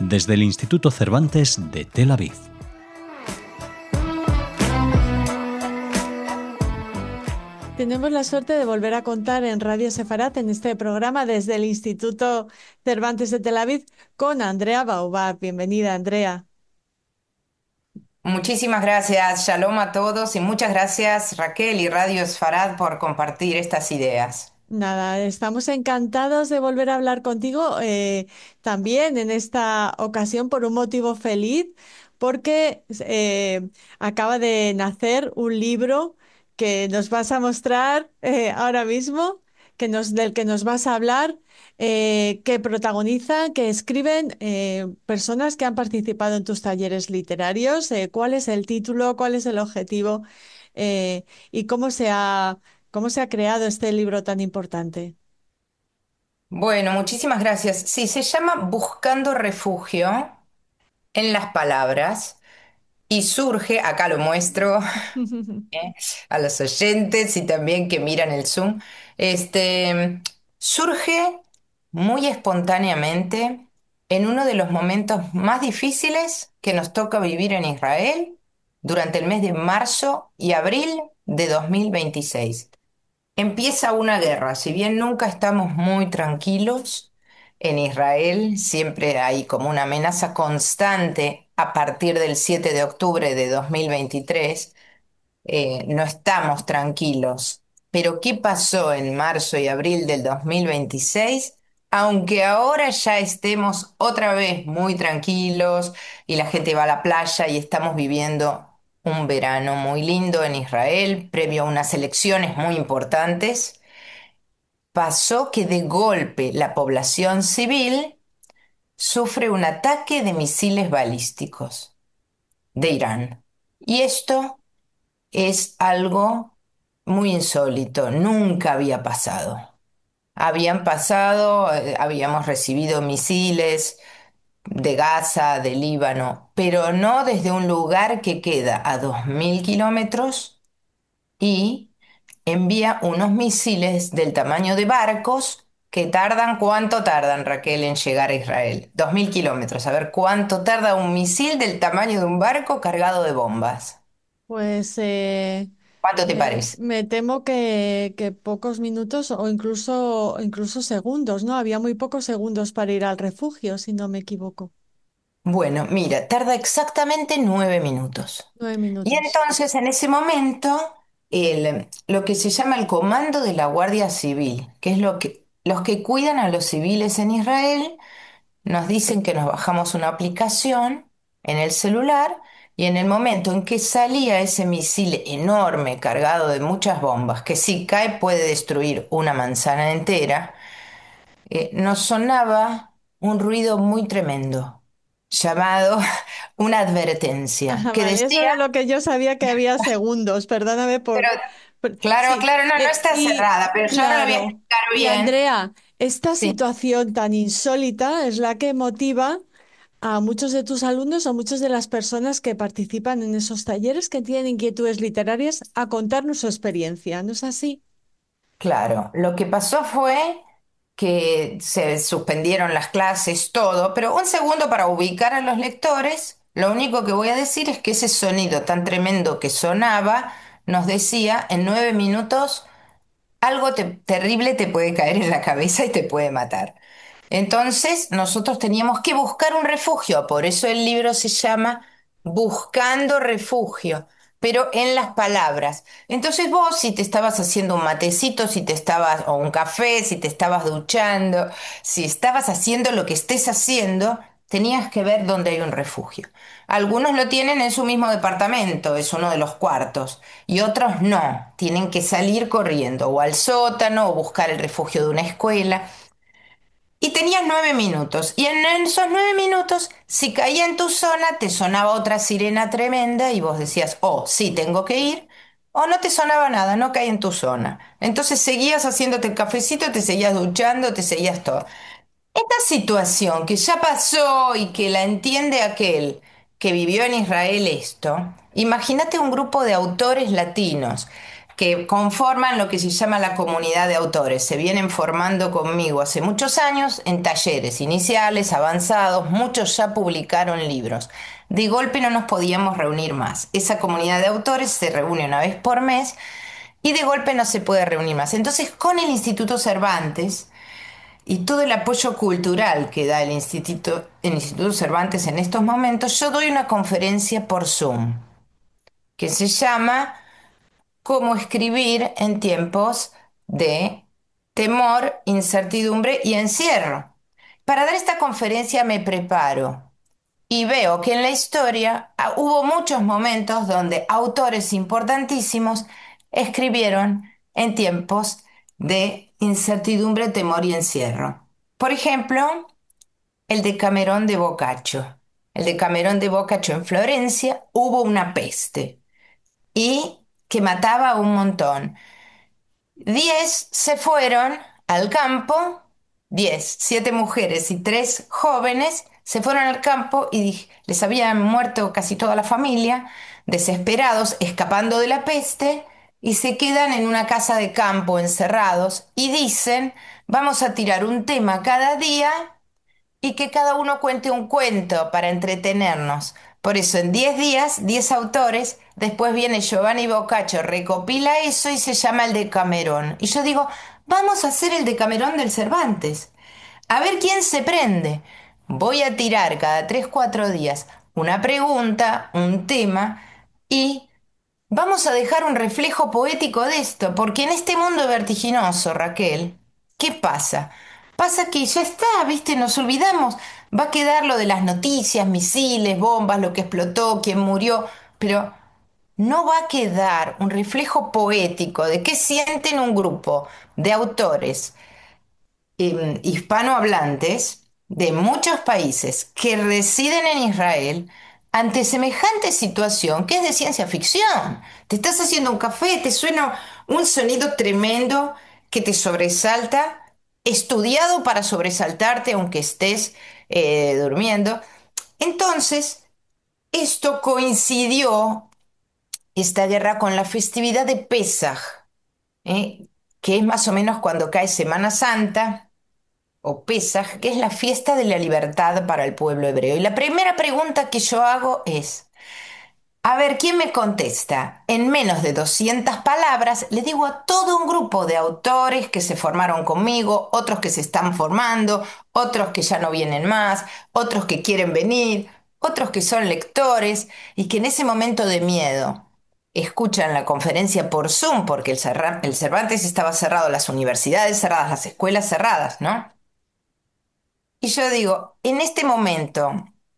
desde el Instituto Cervantes de Tel Aviv. Tenemos la suerte de volver a contar en Radio Sefarat, en este programa desde el Instituto Cervantes de Tel Aviv, con Andrea Baobab. Bienvenida, Andrea. Muchísimas gracias, Shalom a todos y muchas gracias Raquel y Radio Esfarad por compartir estas ideas. Nada, estamos encantados de volver a hablar contigo también en esta ocasión por un motivo feliz, porque acaba de nacer un libro que nos vas a mostrar ahora mismo, del que nos vas a hablar, que protagonizan, que escriben personas que han participado en tus talleres literarios. ¿Cuál es el título? ¿Cuál es el objetivo? ¿Y cómo se ha creado este libro tan importante? Bueno, muchísimas gracias. Sí, se llama Buscando Refugio en las Palabras y surge, acá lo muestro, a los oyentes y también que miran el Zoom, surge muy espontáneamente en uno de los momentos más difíciles que nos toca vivir en Israel durante el mes de marzo y abril de 2026. Empieza una guerra, si bien nunca estamos muy tranquilos en Israel, siempre hay como una amenaza constante a partir del 7 de octubre de 2023. No estamos tranquilos. Pero ¿qué pasó en marzo y abril del 2026? Aunque ahora ya estemos otra vez muy tranquilos y la gente va a la playa y estamos viviendo un verano muy lindo en Israel, previo a unas elecciones muy importantes, pasó que de golpe la población civil sufre un ataque de misiles balísticos de Irán. Y esto es algo muy insólito, nunca había pasado. Habían pasado, habíamos recibido misiles de Gaza, de Líbano, pero no desde un lugar que queda a 2000 kilómetros y envía unos misiles del tamaño de barcos que tardan, ¿cuánto tardan, Raquel, en llegar a Israel? 2000 kilómetros. A ver, ¿cuánto tarda un misil del tamaño de un barco cargado de bombas? Pues ¿Cuánto te parece? me temo que pocos minutos o incluso segundos, ¿no? Había muy pocos segundos para ir al refugio, si no me equivoco. Bueno, mira, tarda exactamente 9 minutos. Nueve Y minutos. entonces en ese momento, lo que se llama el Comando de la Guardia Civil, que es los que cuidan a los civiles en Israel, nos dicen que nos bajamos una aplicación en el celular y en el momento en que salía ese misil enorme cargado de muchas bombas, que si cae puede destruir una manzana entera, nos sonaba un ruido muy tremendo, llamado una advertencia, Ah, que vale, eso decía, era lo que yo sabía que había segundos. Perdóname pero claro, sí, claro, no, no está y cerrada, pero yo ahora lo voy a claro. explicar Y bien. Andrea, esta Sí. situación tan insólita es la que motiva a muchos de tus alumnos o muchas de las personas que participan en esos talleres que tienen inquietudes literarias a contarnos su experiencia, ¿no es así? Claro, lo que pasó fue que se suspendieron las clases, todo, pero un segundo para ubicar a los lectores, lo único que voy a decir es que ese sonido tan tremendo que sonaba nos decía en 9 minutos algo terrible te puede caer en la cabeza y te puede matar. Entonces, nosotros teníamos que buscar un refugio, por eso el libro se llama Buscando Refugio, pero en las palabras. Entonces vos, si te estabas haciendo un matecito, si te estabas, o un café, si te estabas duchando, si estabas haciendo lo que estés haciendo, tenías que ver dónde hay un refugio. Algunos lo tienen en su mismo departamento, es uno de los cuartos, y otros no, tienen que salir corriendo o al sótano o buscar el refugio de una escuela. Y tenías 9 minutos. Y en esos 9 minutos, si caía en tu zona, te sonaba otra sirena tremenda y vos decías, oh, sí, tengo que ir. O no te sonaba nada, no caía en tu zona. Entonces seguías haciéndote el cafecito, te seguías duchando, te seguías todo. Esta situación que ya pasó y que la entiende aquel que vivió en Israel esto, imagínate un grupo de autores latinos que conforman lo que se llama la comunidad de autores. Se vienen formando conmigo hace muchos años en talleres iniciales, avanzados, muchos ya publicaron libros. De golpe no nos podíamos reunir más. Esa comunidad de autores se reúne una vez por mes y de golpe no se puede reunir más. Entonces, con el Instituto Cervantes y todo el apoyo cultural que da el Instituto Cervantes en estos momentos, yo doy una conferencia por Zoom que se llama Cómo escribir en tiempos de temor, incertidumbre y encierro. Para dar esta conferencia me preparo y veo que en la historia hubo muchos momentos donde autores importantísimos escribieron en tiempos de incertidumbre, temor y encierro. Por ejemplo, el Decamerón de Boccaccio. El Decamerón de Boccaccio en Florencia hubo una peste y que mataba a un montón. 10 se fueron al campo, 10, 7 mujeres y 3 jóvenes se fueron al campo y les habían muerto casi toda la familia, desesperados, escapando de la peste, y se quedan en una casa de campo encerrados y dicen, vamos a tirar un tema cada día y que cada uno cuente un cuento para entretenernos. Por eso, en 10 días, 10 autores, después viene Giovanni Boccaccio, recopila eso y se llama el Decamerón. Y yo digo, vamos a hacer el Decamerón del Cervantes. A ver quién se prende. Voy a tirar cada 3 4 días una pregunta, un tema y vamos a dejar un reflejo poético de esto, porque en este mundo vertiginoso, Raquel, ¿qué pasa? Pasa que ya está, ¿viste? Nos olvidamos. Va a quedar lo de las noticias, misiles, bombas, lo que explotó, quién murió, pero no va a quedar un reflejo poético de qué sienten un grupo de autores hispanohablantes de muchos países que residen en Israel ante semejante situación que es de ciencia ficción. Te estás haciendo un café, te suena un sonido tremendo que te sobresalta, estudiado para sobresaltarte aunque estés durmiendo. Entonces, esto coincidió, esta guerra, con la festividad de Pesaj, ¿eh? Que es más o menos cuando cae Semana Santa o Pesaj, que es la fiesta de la libertad para el pueblo hebreo. Y la primera pregunta que yo hago es, a ver, ¿quién me contesta? En menos de 200 palabras le digo a todo un grupo de autores que se formaron conmigo, otros que se están formando, otros que ya no vienen más, otros que quieren venir, otros que son lectores y que en ese momento de miedo escuchan la conferencia por Zoom porque el Cervantes estaba cerrado, las universidades cerradas, las escuelas cerradas, ¿no? Y yo digo, en este momento,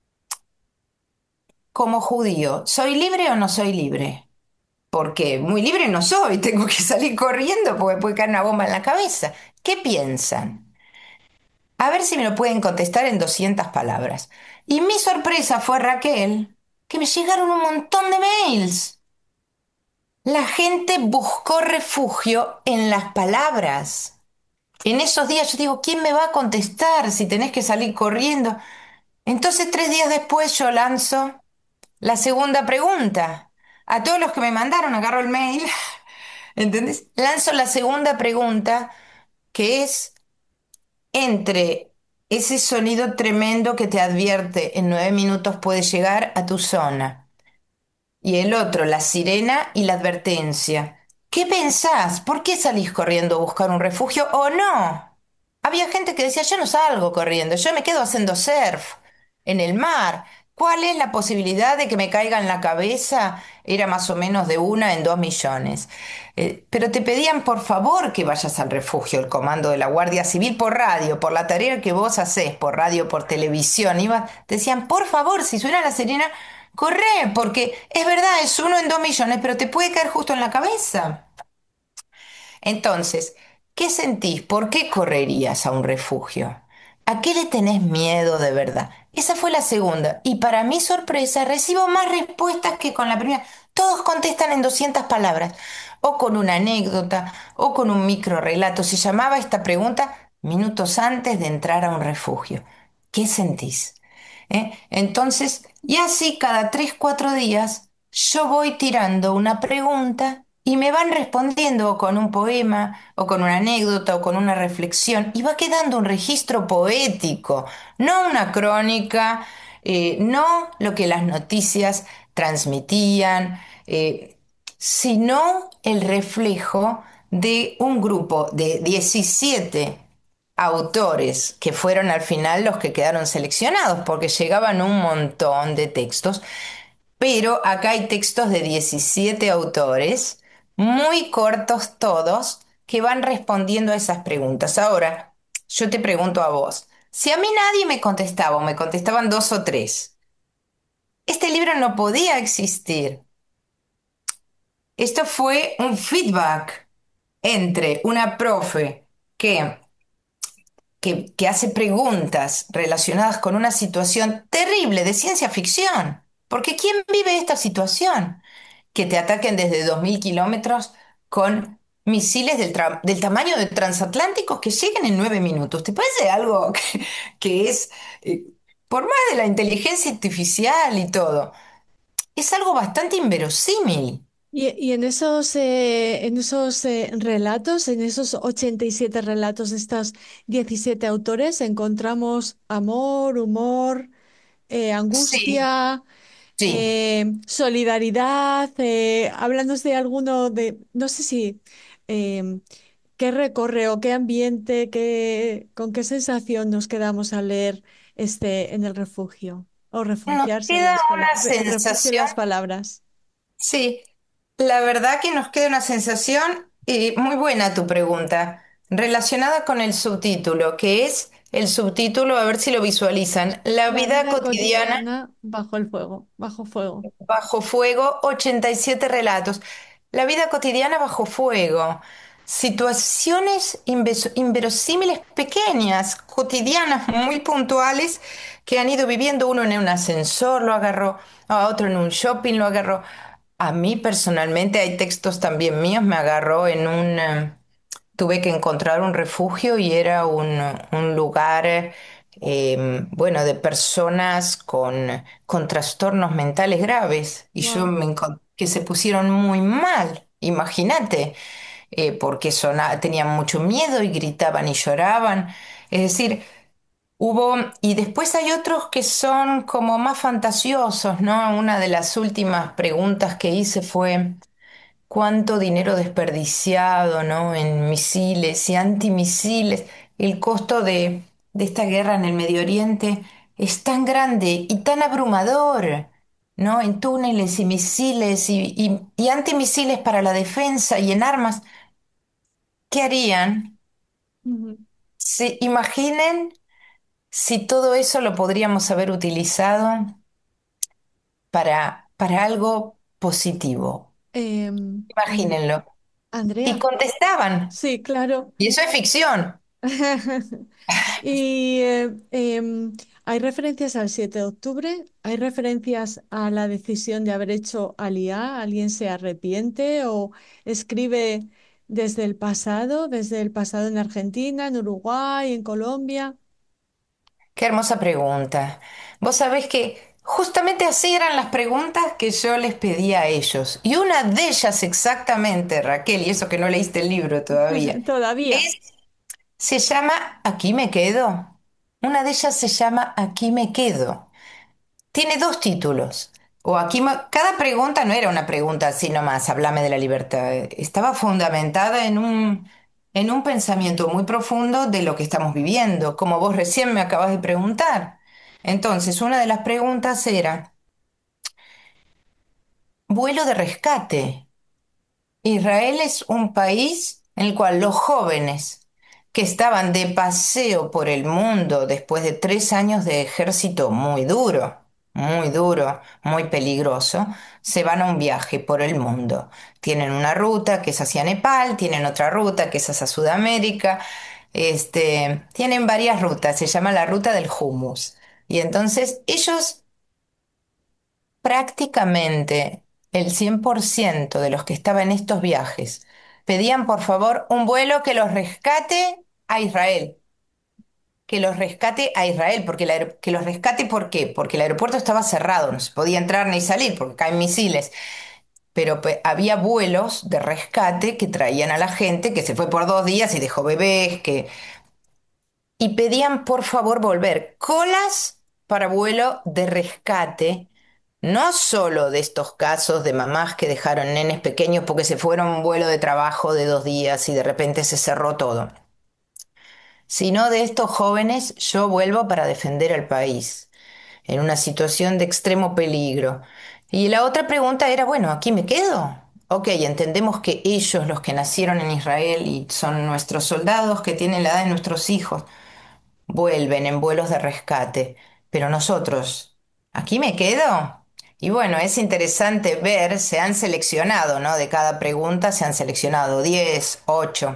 como judío, ¿soy libre o no soy libre? Porque muy libre no soy, tengo que salir corriendo porque me puede caer una bomba en la cabeza. ¿Qué piensan? A ver si me lo pueden contestar en 200 palabras. Y mi sorpresa fue, Raquel, que me llegaron un montón de mails. La gente buscó refugio en las palabras. En esos días yo digo, ¿quién me va a contestar si tenés que salir corriendo? Entonces 3 días después yo lanzo la segunda pregunta. A todos los que me mandaron, agarro el mail, ¿entendés? Lanzo la segunda pregunta, que es entre ese sonido tremendo que te advierte en 9 minutos puede llegar a tu zona. Y el otro, la sirena y la advertencia. ¿Qué pensás? ¿Por qué salís corriendo a buscar un refugio o no? Había gente que decía, yo no salgo corriendo, yo me quedo haciendo surf en el mar. ¿Cuál es la posibilidad de que me caiga en la cabeza? Era más o menos de 1 en 2 millones. Pero te pedían por favor que vayas al refugio, el comando de la Guardia Civil por radio, por la tarea que vos hacés, por radio, por televisión. Te decían, por favor, si suena la sirena, corre, porque es verdad, es 1 en 2 millones, pero te puede caer justo en la cabeza. Entonces, ¿qué sentís? ¿Por qué correrías a un refugio? ¿A qué le tenés miedo de verdad? Esa fue la segunda. Y para mi sorpresa, recibo más respuestas que con la primera. Todos contestan en 200 palabras, o con una anécdota, o con un micro relato. Se llamaba esta pregunta minutos antes de entrar a un refugio. ¿Qué sentís? Entonces, y así cada 3 4 días, yo voy tirando una pregunta y me van respondiendo con un poema o con una anécdota o con una reflexión y va quedando un registro poético, no una crónica, no lo que las noticias transmitían, sino el reflejo de un grupo de 17 autores que fueron al final los que quedaron seleccionados, porque llegaban un montón de textos, pero acá hay textos de 17 autores, muy cortos todos, que van respondiendo a esas preguntas. Ahora, yo te pregunto a vos, si a mí nadie me contestaba o me contestaban dos o tres, este libro no podía existir. Esto fue un feedback entre una profe que que hace preguntas relacionadas con una situación terrible de ciencia ficción. Porque ¿quién vive esta situación? Que te ataquen desde 2000 kilómetros con misiles del tamaño de transatlánticos que lleguen en 9 minutos. ¿Te parece algo que es, eh, por más de la inteligencia artificial y todo, es algo bastante inverosímil? Y en esos relatos, en esos 87 relatos de estos 17 autores, encontramos amor, humor, Sí, angustia, sí. solidaridad. Háblanos de alguno de, no sé si, em, qué recorre o qué ambiente, con qué sensación nos quedamos al leer este en el refugio o Nos refugiarse en queda las una el refugio en sensación. las palabras. Sí, la verdad que nos queda una sensación muy buena tu pregunta, relacionada con el subtítulo, que es el subtítulo, a ver si lo visualizan, La La vida vida cotidiana cotidiana bajo el fuego, bajo fuego. bajo fuego, 87 relatos. La vida cotidiana bajo fuego. Situaciones inverosímiles pequeñas, cotidianas, muy puntuales, que han ido viviendo. Uno en un ascensor lo agarró, a otro en un shopping lo agarró. A mí personalmente hay textos también míos, me agarró en tuve que encontrar un refugio y era un lugar, bueno, de personas con trastornos mentales graves. Y yo Wow. me encontré que se pusieron muy mal, imagínate, porque tenían mucho miedo y gritaban y lloraban. Es decir, hubo, y después hay otros que son como más fantasiosos, ¿no? Una de las últimas preguntas que hice fue cuánto dinero desperdiciado, ¿no? En misiles y antimisiles. El costo de esta guerra en el Medio Oriente es tan grande y tan abrumador, ¿no? En túneles y misiles y antimisiles para la defensa y en armas. ¿Qué harían? Ujú. Imaginen si todo eso lo podríamos haber utilizado para algo positivo. Imagínenlo. Y Andrea, contestaban. sí, claro. Y eso es ficción. Y hay referencias al 7 de octubre, hay referencias a la decisión de haber hecho Aliá, ¿alguien se arrepiente o escribe desde el pasado en Argentina, en Uruguay, en Colombia? Qué hermosa pregunta. Vos sabés que justamente así eran las preguntas que yo les pedía a ellos. Y una de ellas exactamente, Raquel, y eso que no leíste el libro todavía, Todavía. es, se llama Aquí me quedo. Una de ellas se llama Aquí me quedo. Tiene dos títulos. Cada pregunta no era una pregunta así nomás, háblame de la libertad. Estaba fundamentada en un pensamiento muy profundo de lo que estamos viviendo, como vos recién me acabas de preguntar. Entonces, una de las preguntas era, vuelo de rescate. Israel es un país en el cual los jóvenes que estaban de paseo por el mundo después de 3 años de ejército muy duro, muy peligroso, se van a un viaje por el mundo. Tienen una ruta que es hacia Nepal, tienen otra ruta que es hacia Sudamérica, tienen varias rutas, se llama la ruta del hummus. Y entonces ellos prácticamente el 100% de los que estaban en estos viajes pedían por favor un vuelo que los rescate a Israel, que los rescate a Israel, porque que los rescate ¿por qué? Porque el aeropuerto estaba cerrado, no se podía entrar ni salir porque caen misiles. pero había vuelos de rescate que traían a la gente que se fue por 2 días y dejó bebés, y pedían por favor volver. Colas para vuelo de rescate, no solo de estos casos de mamás que dejaron nenes pequeños porque se fueron a un vuelo de trabajo de 2 días y de repente se cerró todo, sino de estos jóvenes: yo vuelvo para defender al país en una situación de extremo peligro. Y la otra pregunta era, bueno, ¿aquí me quedo? Ok, entendemos que ellos, los que nacieron en Israel y son nuestros soldados que tienen la edad de nuestros hijos, vuelven en vuelos de rescate, pero nosotros, ¿aquí me quedo? Y bueno, es interesante ver, se han seleccionado, ¿no? De cada pregunta se han seleccionado 10, 8.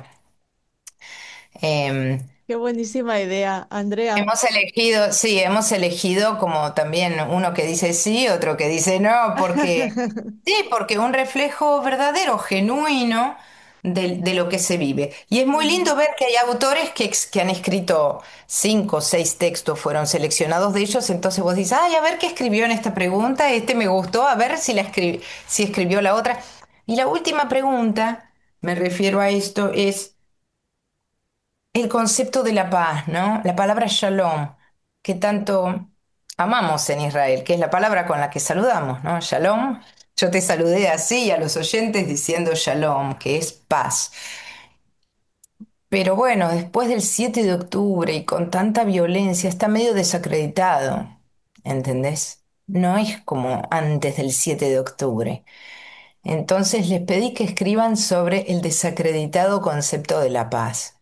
Qué buenísima idea, Andrea. Hemos elegido, sí, hemos elegido como también uno que dice sí, otro que dice no, porque sí, porque un reflejo verdadero, genuino de lo que se vive. Y es muy Ujú. lindo ver que hay autores que han escrito 5 o 6 textos, fueron seleccionados de ellos, entonces vos dices, ay, a ver qué escribió en esta pregunta, este me gustó, a ver si escribió la otra. Y la última pregunta, me refiero a esto, es el concepto de la paz, ¿no? La palabra shalom, que tanto amamos en Israel, que es la palabra con la que saludamos, ¿no? Shalom. Yo te saludé así a los oyentes diciendo shalom, que es paz. Pero bueno, después del 7 de octubre y con tanta violencia, está medio desacreditado, ¿entendés? No es como antes del 7 de octubre. Entonces les pedí que escriban sobre el desacreditado concepto de la paz.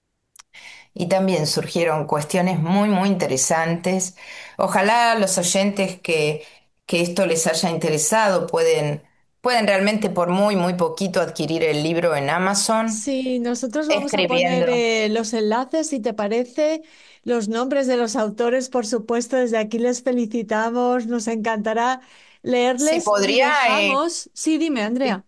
Y también surgieron cuestiones muy, muy interesantes. Ojalá los oyentes que esto les haya interesado pueden realmente por muy, muy poquito adquirir el libro en Amazon, Sí, nosotros vamos a poner escribiendo. los enlaces, si te parece, los nombres de los autores, por supuesto, desde aquí les felicitamos, nos encantará Si leerles y podría, dejamos. Sí, dime, Andrea.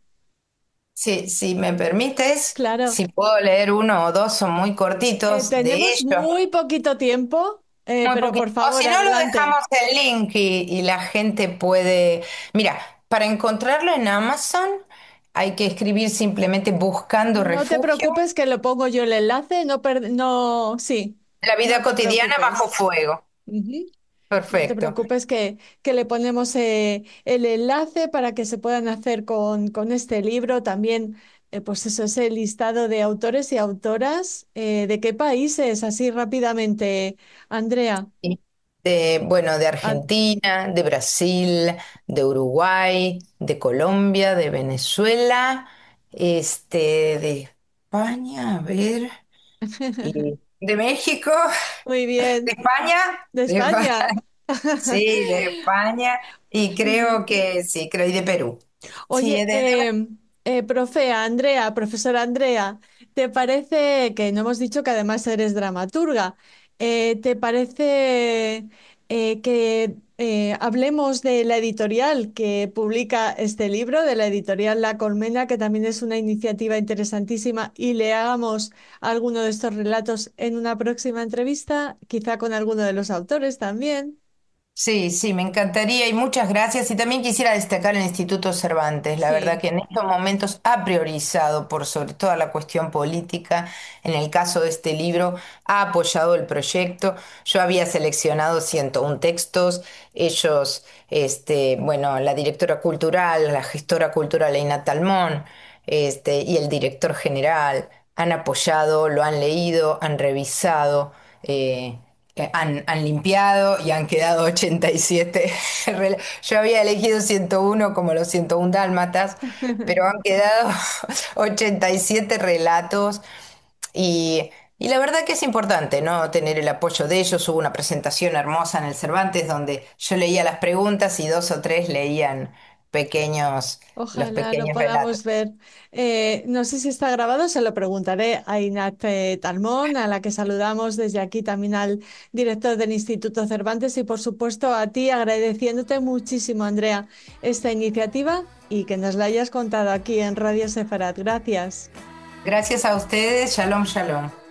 si me permites, Claro. si puedo leer uno o dos, son muy cortitos de Tenemos ellos. muy poquito tiempo, Muy pero poquito. por O favor, si no, lo adelante. dejamos el link y la gente puede. Mira, para encontrarlo en Amazon hay que escribir simplemente buscando No te refugio, preocupes que lo pongo yo el enlace, no, sí, la no vida te cotidiana bajo preocupes. fuego. Ujú. No te Perfecto. preocupes que le ponemos el enlace para que se puedan hacer con este libro. También, pues eso, ese listado de autores y autoras. ¿De qué países? Así rápidamente, Andrea. Y bueno, de Ah, Argentina, de Brasil, de Uruguay, de Colombia, de Venezuela, de España, a ver, y de México, muy de bien. España, De de España. España. Sí, de España y creo Ujú. que sí, creo, y de Perú. Sí, Oye, profe Andrea, profesora Andrea, ¿te parece que no hemos dicho que además eres dramaturga? ¿Te parece que hablemos de la editorial que publica este libro, de la editorial La Colmena, que también es una iniciativa interesantísima, y leamos alguno de estos relatos en una próxima entrevista, quizá con alguno de los autores también? sí, sí, me encantaría y muchas gracias. Y también quisiera destacar el Instituto Cervantes. La verdad Sí. que en estos momentos ha priorizado por sobre toda la cuestión política. En el caso de este libro, ha apoyado el proyecto. Yo había seleccionado 101 textos. Ellos, bueno, la directora cultural, la gestora cultural Eina Talmón, y el director general han apoyado, lo han leído, han revisado. eh, han limpiado y han quedado 87. Yo había elegido 101 como los 101 dálmatas, pero han quedado 87 relatos y la verdad que es importante, ¿no? Tener el apoyo de ellos. Hubo una presentación hermosa en el Cervantes donde yo leía las preguntas y 2 o 3 leían los Ojalá lo pequeños podamos relatos. ver. No sé si está grabado, se lo preguntaré a Inat Talmón, a la que saludamos desde aquí, también al director del Instituto Cervantes y por supuesto a ti, agradeciéndote muchísimo, Andrea, esta iniciativa y que nos la hayas contado aquí en Radio Sefarat. Gracias. Gracias a ustedes. Shalom, shalom.